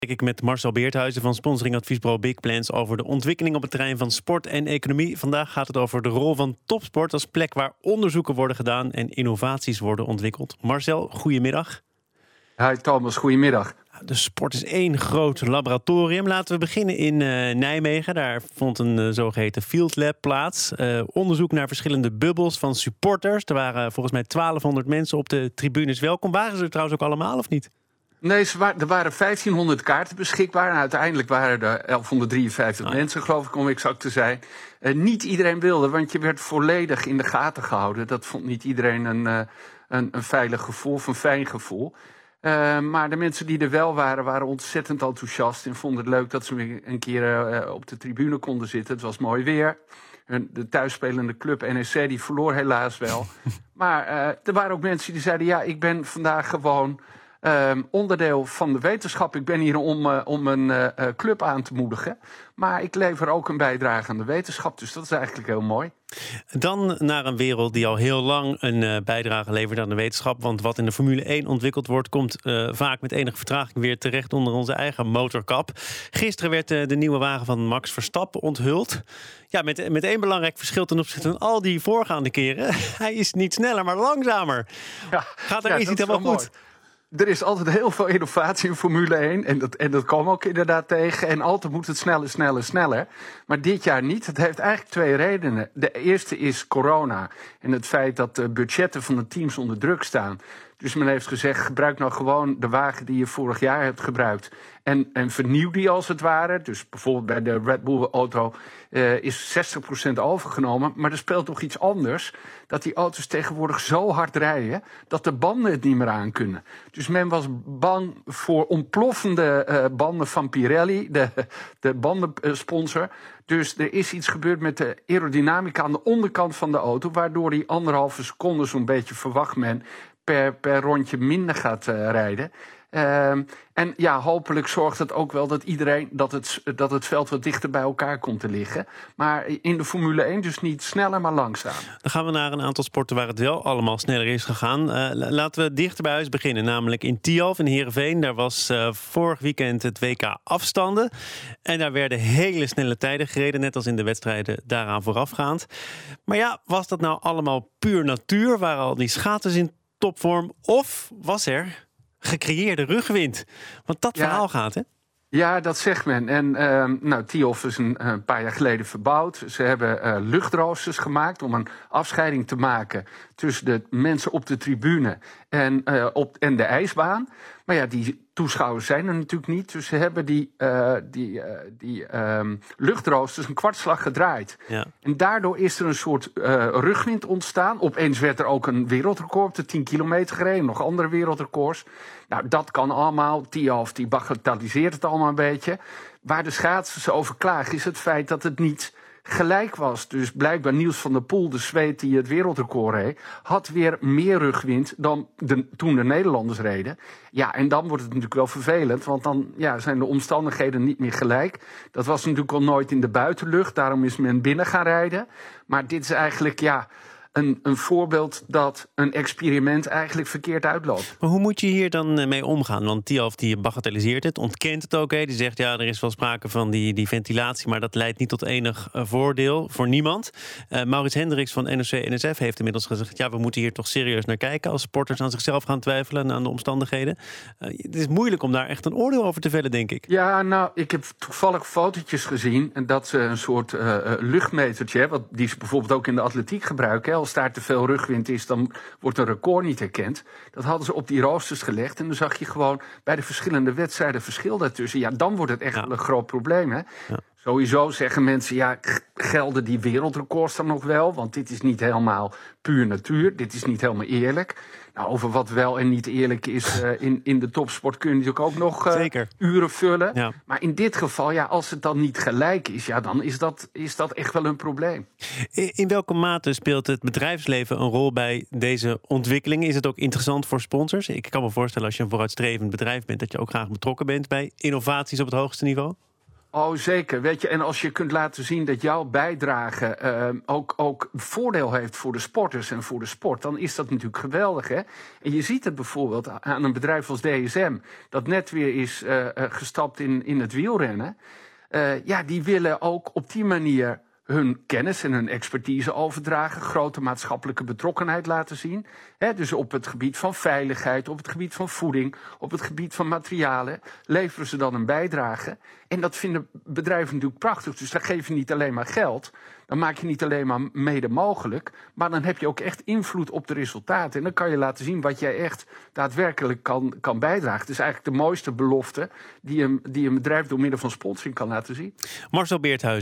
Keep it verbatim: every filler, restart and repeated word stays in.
Ik met Marcel Beerthuizen van sponsoringadviesbureau Big Plans over de ontwikkeling op het terrein van sport en economie. Vandaag gaat het over de rol van topsport als plek waar onderzoeken worden gedaan en innovaties worden ontwikkeld. Marcel, goedemiddag. Hi Thomas, goedemiddag. De sport is één groot laboratorium. Laten we beginnen in uh, Nijmegen. Daar vond een uh, zogeheten field lab plaats. Uh, onderzoek naar verschillende bubbels van supporters. Er waren volgens mij twaalfhonderd mensen op de tribunes. Welkom. Waren ze er trouwens ook allemaal of niet? Nee, er waren vijftienhonderd kaarten beschikbaar. En uiteindelijk waren er elfhonderddrieënvijftig ah. mensen, geloof ik, om exact te zijn. Uh, niet iedereen wilde, want je werd volledig in de gaten gehouden. Dat vond niet iedereen een, uh, een, een veilig gevoel of een fijn gevoel. Uh, maar de mensen die er wel waren, waren ontzettend enthousiast en vonden het leuk dat ze weer een keer uh, op de tribune konden zitten. Het was mooi weer. De thuisspelende club N E C die verloor helaas wel. Maar uh, er waren ook mensen die zeiden, ja, ik ben vandaag gewoon uh, onderdeel van de wetenschap. Ik ben hier om, uh, om een uh, club aan te moedigen. Maar ik lever ook een bijdrage aan de wetenschap. Dus dat is eigenlijk heel mooi. Dan naar een wereld die al heel lang een uh, bijdrage levert aan de wetenschap. Want wat in de Formule één ontwikkeld wordt, komt uh, vaak met enige vertraging weer terecht onder onze eigen motorkap. Gisteren werd uh, de nieuwe wagen van Max Verstappen onthuld. Ja, met, met één belangrijk verschil ten opzichte van al die voorgaande keren. Hij is niet sneller, maar langzamer. Ja, Gaat er ja, iets niet helemaal goed? Mooi. Er is altijd heel veel innovatie in Formule één. En dat, en dat kwam ook inderdaad tegen. En altijd moet het sneller, sneller, sneller. Maar dit jaar niet. Het heeft eigenlijk twee redenen. De eerste is corona. En het feit dat de budgetten van de teams onder druk staan. Dus men heeft gezegd, gebruik nou gewoon de wagen die je vorig jaar hebt gebruikt. En, en vernieuw die als het ware. Dus bijvoorbeeld bij de Red Bull auto uh, is zestig procent overgenomen. Maar er speelt toch iets anders. Dat die auto's tegenwoordig zo hard rijden dat de banden het niet meer aan kunnen. Dus men was bang voor ontploffende uh, banden van Pirelli, de, de bandensponsor. Dus er is iets gebeurd met de aerodynamica aan de onderkant van de auto, waardoor die anderhalve seconde zo'n beetje, verwacht men, per, per rondje minder gaat uh, rijden. Uh, en ja, hopelijk zorgt het ook wel dat iedereen dat het, dat het veld wat dichter bij elkaar komt te liggen. Maar in de Formule één dus niet sneller, maar langzaam. Dan gaan we naar een aantal sporten waar het wel allemaal sneller is gegaan. Uh, laten we dichter bij huis beginnen, namelijk in Tialf in Heerenveen. Daar was uh, vorig weekend het W K afstanden. En daar werden hele snelle tijden gereden, net als in de wedstrijden daaraan voorafgaand. Maar ja, was dat nou allemaal puur natuur? Waren al die schaters in topvorm? Of was er gecreëerde rugwind? Want dat ja, verhaal gaat, hè? Ja, dat zegt men. En uh, nou, Tialf is een, een paar jaar geleden verbouwd. Ze hebben uh, luchtroosters gemaakt om een afscheiding te maken tussen de mensen op de tribune en, uh, op, en de ijsbaan. Maar ja, die toeschouwers zijn er natuurlijk niet. Dus ze hebben die, uh, die, uh, die um, luchtroosters een kwartslag gedraaid. Ja. En daardoor is er een soort uh, rugwind ontstaan. Opeens werd er ook een wereldrecord op de tien kilometer gereden. Nog andere wereldrecords. Nou, dat kan allemaal. Tialf die bagatelliseert het allemaal een beetje. Waar de schaatsers over klagen is het feit dat het niet gelijk was. Dus blijkbaar Niels van der Poel, de Zweed die het wereldrecord reed, had weer meer rugwind dan de, toen de Nederlanders reden. Ja, en dan wordt het natuurlijk wel vervelend, want dan ja, zijn de omstandigheden niet meer gelijk. Dat was natuurlijk al nooit in de buitenlucht, daarom is men binnen gaan rijden. Maar dit is eigenlijk, ja, Een, een voorbeeld dat een experiment eigenlijk verkeerd uitloopt. Maar hoe moet je hier dan mee omgaan? Want Tialf die bagatelliseert het, ontkent het ook. Hè? Die zegt, ja, er is wel sprake van die, die ventilatie, maar dat leidt niet tot enig uh, voordeel voor niemand. Uh, Maurits Hendricks van N O C N S F heeft inmiddels gezegd, ja, we moeten hier toch serieus naar kijken als sporters aan zichzelf gaan twijfelen en aan de omstandigheden. Uh, het is moeilijk om daar echt een oordeel over te vellen, denk ik. Ja, nou, ik heb toevallig fotootjes gezien en dat ze een soort uh, luchtmetertje, wat die ze bijvoorbeeld ook in de atletiek gebruiken. Hè, als daar te veel rugwind is, dan wordt een record niet herkend. Dat hadden ze op die roosters gelegd. En dan zag je gewoon bij de verschillende wedstrijden verschil daartussen. Ja, dan wordt het echt ja. wel een groot probleem, hè? Ja. Sowieso zeggen mensen, ja, gelden die wereldrecords dan nog wel? Want dit is niet helemaal puur natuur. Dit is niet helemaal eerlijk. Nou, over wat wel en niet eerlijk is uh, in, in de topsport kun je natuurlijk ook nog uh, uren vullen. Ja. Maar in dit geval, ja, als het dan niet gelijk is, ja, dan is dat, is dat echt wel een probleem. In, in welke mate speelt het bedrijfsleven een rol bij deze ontwikkeling? Is het ook interessant voor sponsors? Ik kan me voorstellen als je een vooruitstrevend bedrijf bent, dat je ook graag betrokken bent bij innovaties op het hoogste niveau. Oh, zeker. Weet je, en als je kunt laten zien dat jouw bijdrage uh, ook, ook voordeel heeft voor de sporters en voor de sport, dan is dat natuurlijk geweldig, hè? En je ziet het bijvoorbeeld aan een bedrijf als D S M, dat net weer is uh, gestapt in, in het wielrennen. Uh, ja, die willen ook op die manier hun kennis en hun expertise overdragen, grote maatschappelijke betrokkenheid laten zien. He, dus op het gebied van veiligheid, op het gebied van voeding, op het gebied van materialen leveren ze dan een bijdrage. En dat vinden bedrijven natuurlijk prachtig. Dus daar geef je niet alleen maar geld, dan maak je niet alleen maar mede mogelijk, maar dan heb je ook echt invloed op de resultaten. En dan kan je laten zien wat jij echt daadwerkelijk kan, kan bijdragen. Het is eigenlijk de mooiste belofte die een, die een bedrijf door middel van sponsoring kan laten zien. Marcel Beerthuis.